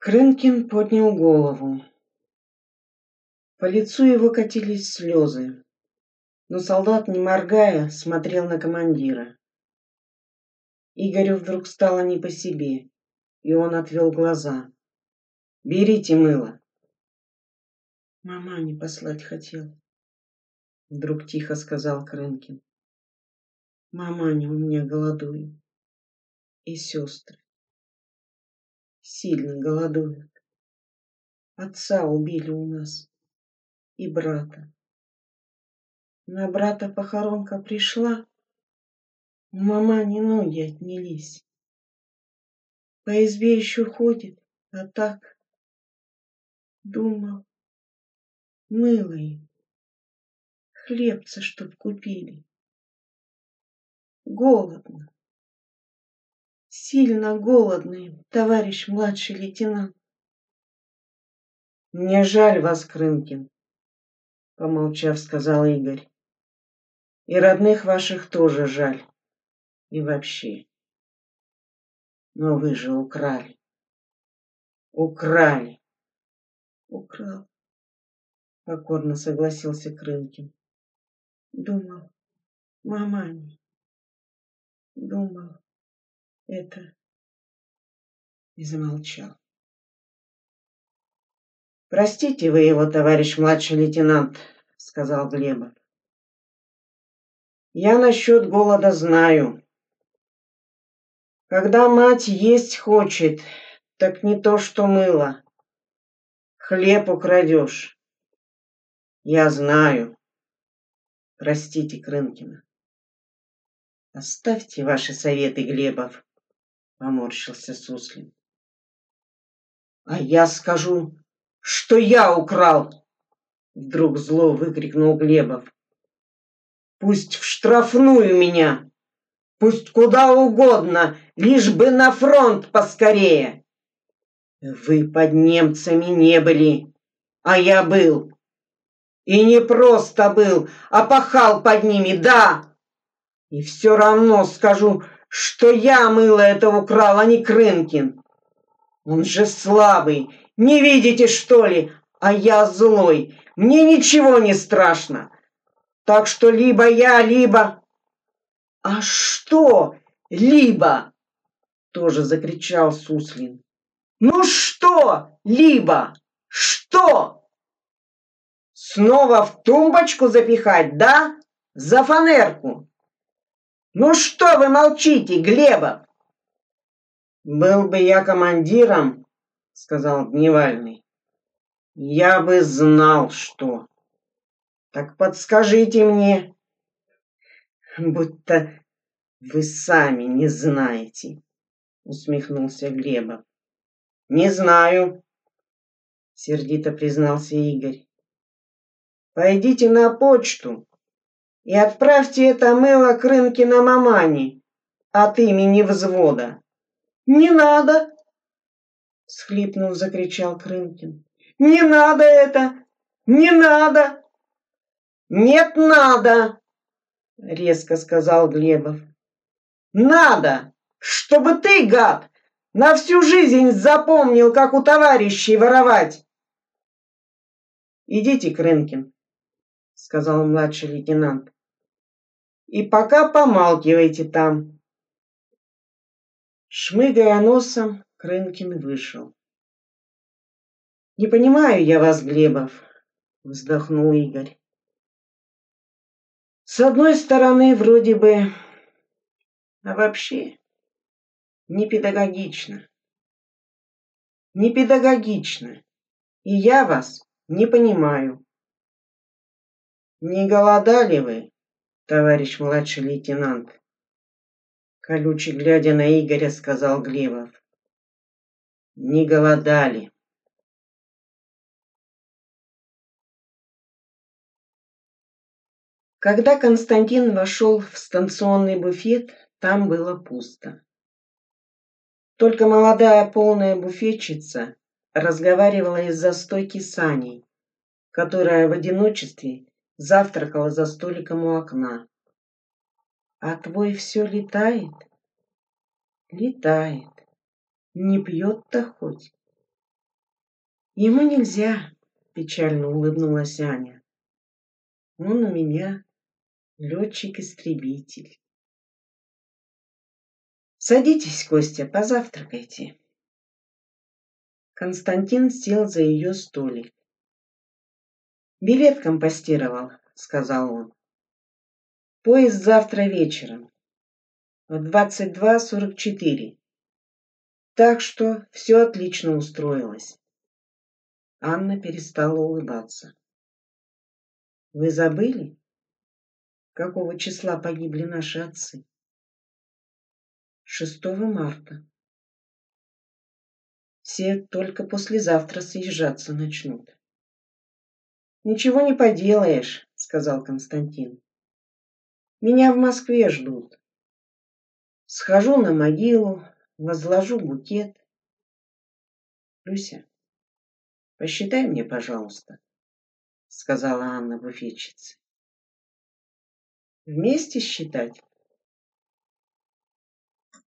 Крынкин поднял голову. По лицу его катились слезы, но солдат, не моргая, смотрел на командира. Игорю вдруг стало не по себе, и он отвел глаза. «Берите мыло». «Мамане послать хотел», — вдруг тихо сказал Крынкин. «Маманя у меня голодует, и сестры сильно голодуют. Отца убили у нас, и брата. На брата похоронка пришла, у мамани ноги отнялись. По избе еще ходит, а так думал, мыло им, хлебца чтоб купили. Голодно, сильно голодно им, товарищ младший лейтенант». «Мне жаль вас, Крынкин», — помолчав, сказал Игорь. «И родных ваших тоже жаль. И вообще. Но вы же украли. Украли». «Украл», — покорно согласился Крынкин. «Думал, маманя, думал, это...» И замолчал. «Простите вы его, товарищ младший лейтенант», — сказал Глебов. «Я насчет голода знаю. Когда мать есть хочет, так не то что мыло. Хлеб украдешь. Я знаю. Простите, Крынкина». «Оставьте ваши советы, Глебов», — поморщился Суслин. «А я скажу, что я украл!» — вдруг зло выкрикнул Глебов. «Пусть в штрафную меня, пусть куда угодно, лишь бы на фронт поскорее. Вы под немцами не были, а я был. И не просто был, а пахал под ними, да. И все равно скажу, что я мыло это украл, а не Крынкин. Он же слабый, не видите, что ли? А я злой, мне ничего не страшно. Так что либо я, либо...» «А что либо?» — тоже закричал Суслин. «Ну что либо? Что? Снова в тумбочку запихать, да? За фанерку? Ну что вы молчите, Глебов?» «Был бы я командиром, — сказал Дневальный, — я бы знал, что. Так подскажите мне». «Будто вы сами не знаете, — усмехнулся Глебов. «Не знаю, — сердито признался Игорь. Пойдите на почту и отправьте это мыло Крынкина мамане от имени взвода». «Не надо! — всхлипнув, закричал Крынкин. — Не надо это! Не надо!» «Нет, надо! — резко сказал Глебов. «Надо, чтобы ты, гад, на всю жизнь запомнил, как у товарищей воровать!» «Идите, Крынкин, — сказал младший лейтенант, — и пока помалкивайте там». Шмыгая носом, Крынкин вышел. «Не понимаю я вас, Глебов, — вздохнул Игорь. С одной стороны, вроде бы, а вообще не педагогично. Не педагогично, и я вас не понимаю. Не голодали вы, товарищ младший лейтенант?» Колюче глядя на Игоря, сказал Глебов. «Не голодали». Когда Константин вошел в станционный буфет, там было пусто. Только молодая полная буфетчица разговаривала из-за стойки с Аней, которая в одиночестве завтракала за столиком у окна. «А твой все летает?» «Летает. Не пьет-то хоть?» Ему нельзя, печально улыбнулась Аня. Он у меня летчик-истребитель. Садитесь, Костя, позавтракайте. Константин сел за ее столик. Билет компостировал, сказал он. Поезд завтра вечером в 22:44. Так что все отлично устроилось. Анна перестала улыбаться. Вы забыли, какого числа погибли наши отцы? 6 марта. Все только послезавтра съезжаться начнут. Ничего не поделаешь, сказал Константин. Меня в Москве ждут. Схожу на могилу, возложу букет. Люся, посчитай мне, пожалуйста, сказала Анна буфетчице. Вместе считать?